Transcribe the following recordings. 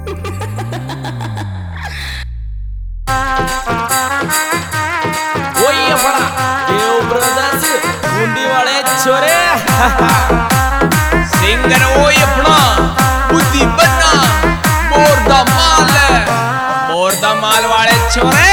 ये बड़ा देव ब्रदर्स मुंडी वाले छोरे सिंगर वो ये अपना बुद्धि बन्ना मोर दा माल वाले छोरे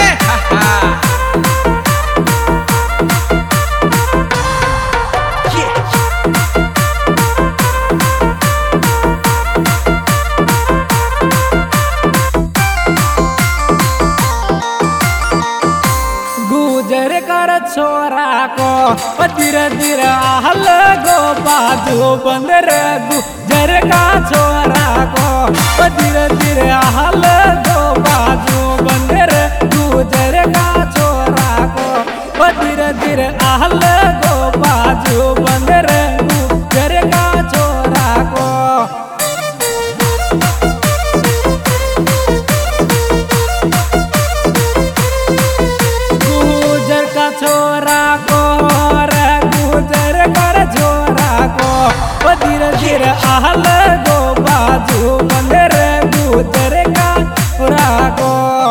गुजर कर छोरा को धीरे धीरे हल गो बाजू बंदर गुजर का छोरा को धीरे धीरे हल गो बाजू बंदर गुजर का छोरा को धीरे धीरे हल गो बाजू बंदर गुजर का छोरा को छोरा को गुजर कर छोरा को धीरे धीरे आहल गो बाजू बंदर गुजर का छोरा को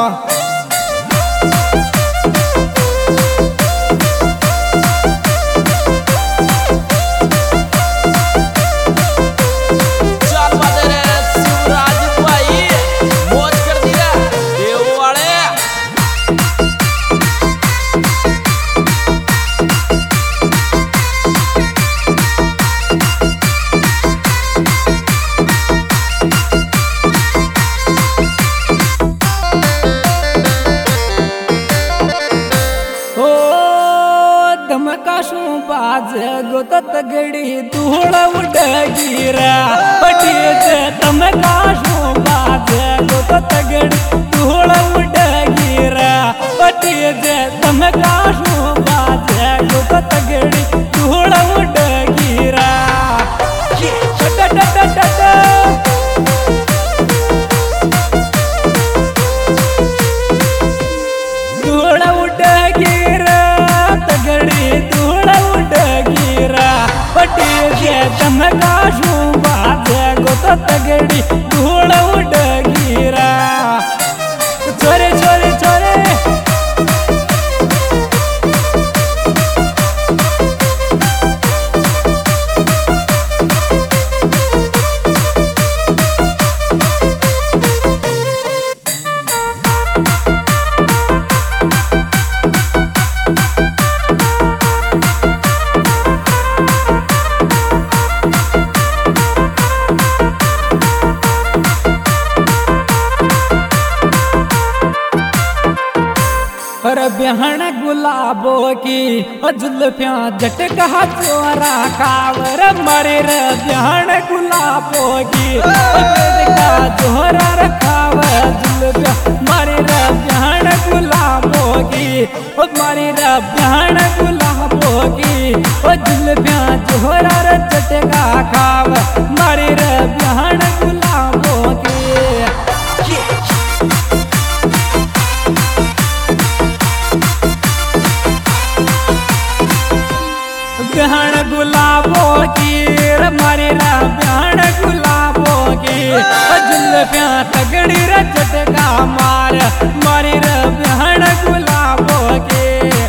बाज गोतत गड़ी धूल उड़ गिरा पटीज तम काशू बाज गोतत गड़ी धूल उड़ गिरा पटीज तम काशू बाज गोतत गड़ी धूल उड़ गिरा धूल उड़ गिरा तगड़ी धूल तमकाशू बाजे गोतो तगड़ी धूल उड़ गिरा छोरे छोरे छोरे बिहन गुलाबो की जुल्फिया झटका चोरा कावर मरे रे बिहन गुलाबो की झटका चोरा रखाव जुल्फिया मरे रे बिहन गुलाबो की मरे रे बिहन गुलाबो की जुल्फिया चोरा झटका खाव मरे रे बिहन गुलाबो की बिहान गुलाबो की मारे रा बिहान गुलाबो की जुल्फिया तगड़ी रे झटका मार मारे रा बिहान गुलाबो की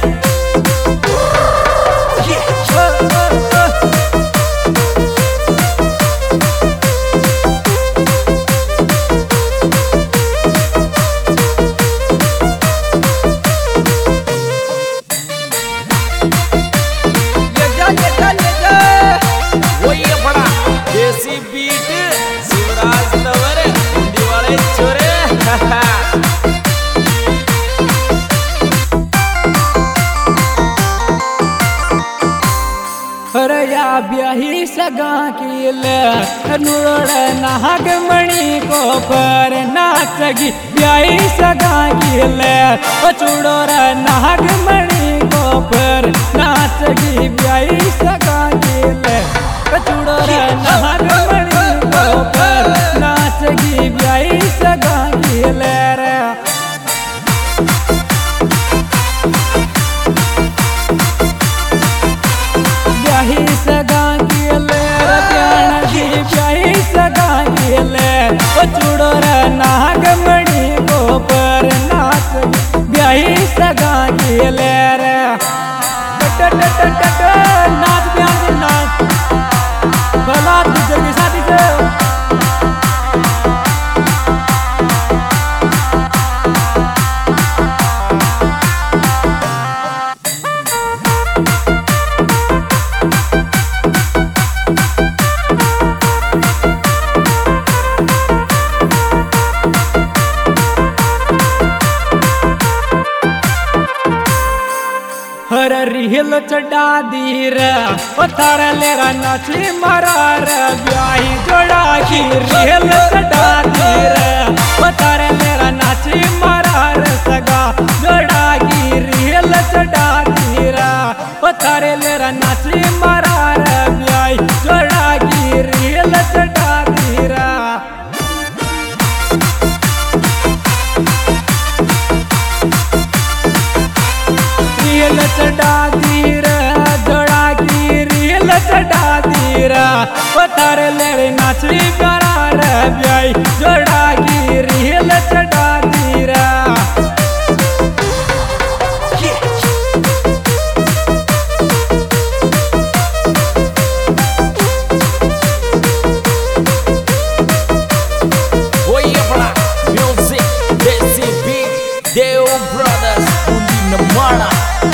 ब्याही सगा की नूड़ नाग मणि को पर नाचगी ब्याही सगा की चूड़ोर नाग मणि को पर नाचगी ब्याही सगा की चूड़ोर नाग मणि को पर नाचगी ब्याही सगा की ब्याही सगा की सगा चूड़ोर नागमणि गोपर नाच ब्याही सगा गेले रे नाच ब्याही नाच भला गुजर की शादी से हर रिहल चढ़ा दीर थार लेरा नाची मरार ब्याही जोड़ा की रिहल चढ़ा दीर थार लेरा नाची मरार सगा जोड़ा की रिहल चढ़ा दीर थार लेरा नाची मरार ब्याही जोड़ा की रिहल चढ़ा दीर रियल चढ़ा दीर जोड़ा की रियल चढ़ा दीर तार ले नाची करार ब्याई जोड़ा की रियल चढ़ा दीर Deo Brothers Undinamana.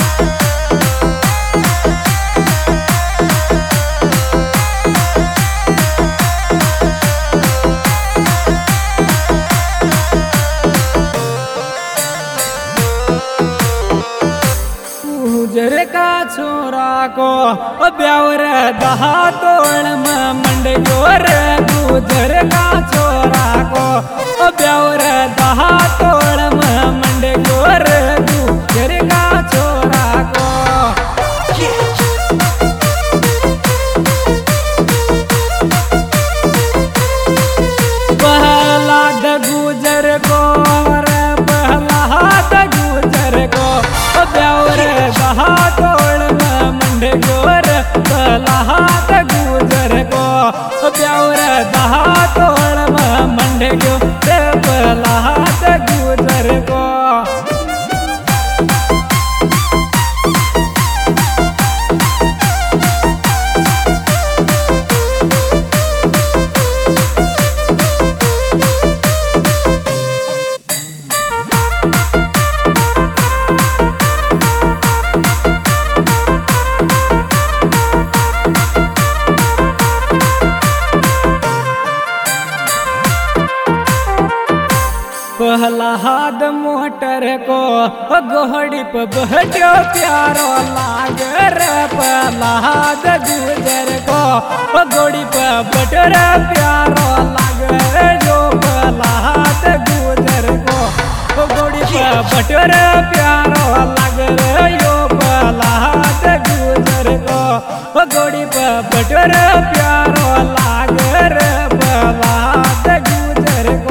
गुजर का छोरा को ब्यावर दहा तोड़ मंड गोर गुजर का छोरा को ब्यावर दहा तोड़ मंड गोर गुजर का छोरा को पहला गुजर को पहला गुजर को ब्यावर दहा तोड़ मंड गोर पहला गुजर को ब्यावर दहा तोड़ मंड गोर पहला गुजर को प्रहलाद मोटर को गोहड़ी पे बहट्यो प्यारो लाग रे प्रहलाद गुजर को गोड़ी पे बटर प्यारो लाग रे जो प्रहलाद गुजर को गोड़ी पे बटर प्यारो लाग रे यो प्रहलाद गुजर को गोड़ी पे बटर प्यारो लाग रे प्रहलाद गुजर को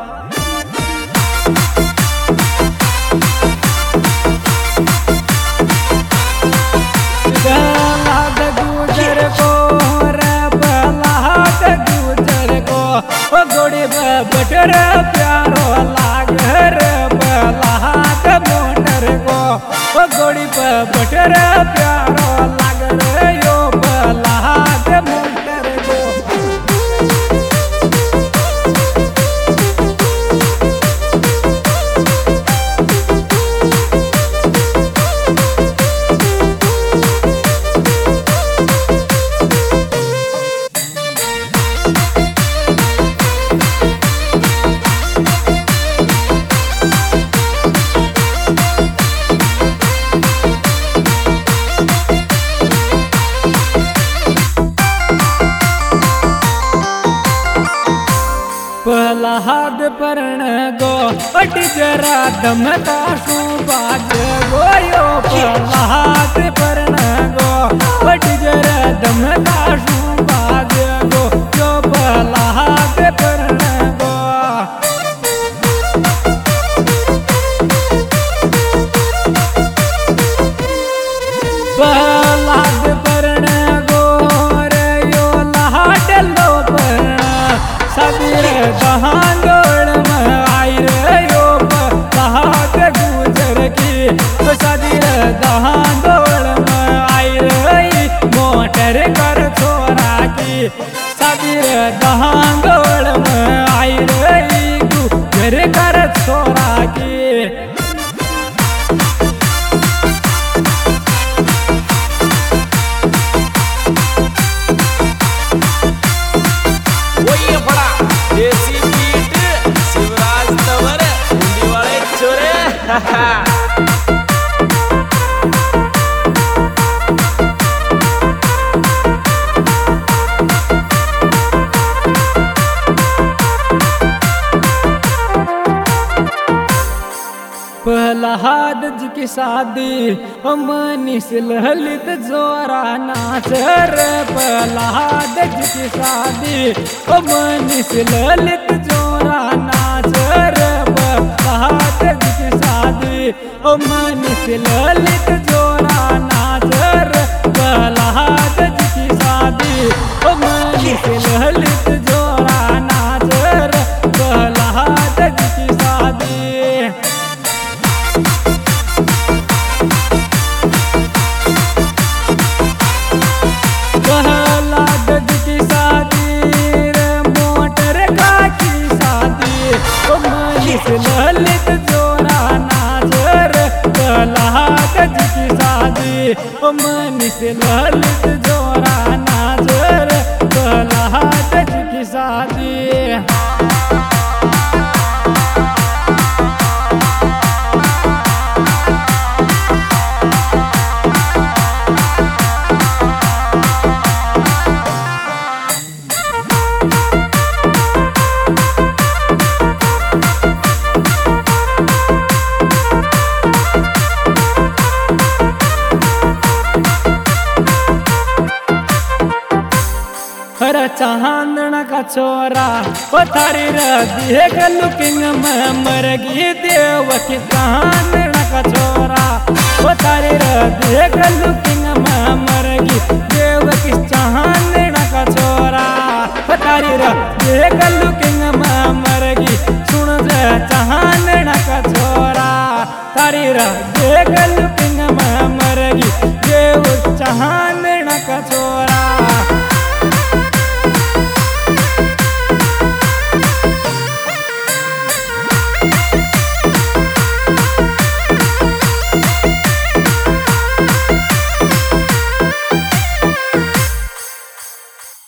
गोड़ी बटर प्यारो लाग रे बलाहट मोटर को गोड़ी बटर प्यारो लाग रे यो बलाहट मोटर को प्रहलाद परण गो अट जरा दमता शू बाज गोयो प्रहलाद परण गो अट जरा दमता शू बाज गो जो प्रहलाद परण गो प्रहलाद परण गो रे यो लाड लो परण सबीर दहान प्रहलाद जी की शादी मनीष ललित जोरा नाच रे। प्रहलाद जी की शादी मनीष ललित जोरा नाच रे। प्रहलाद जी की शादी मनीष ललित जोरा नाच रे। प्रहलाद जी की शादी मनीष ललित जोरा नाच रे। प्रहलाद जी की शादी प्रहलाद जी की शादी रे मोटर का की शादी मनीष ललित जोरा नाच रे। प्रहलाद जी की शादी मनीष ललित जोरा नाच रे। प्रहलाद जी की शादी चांदना का छोरा पथारी देख लुकिंग में मरगी देव की चांदना का छोरा पथारी देख लुकिंग में मरगी देव की चांदना का छोरा पथारी देख लुकिंग में मरगी सुन जे चांदना का छोरा तारी देख लुकिंग में मरगी देव चांदना का छोरा।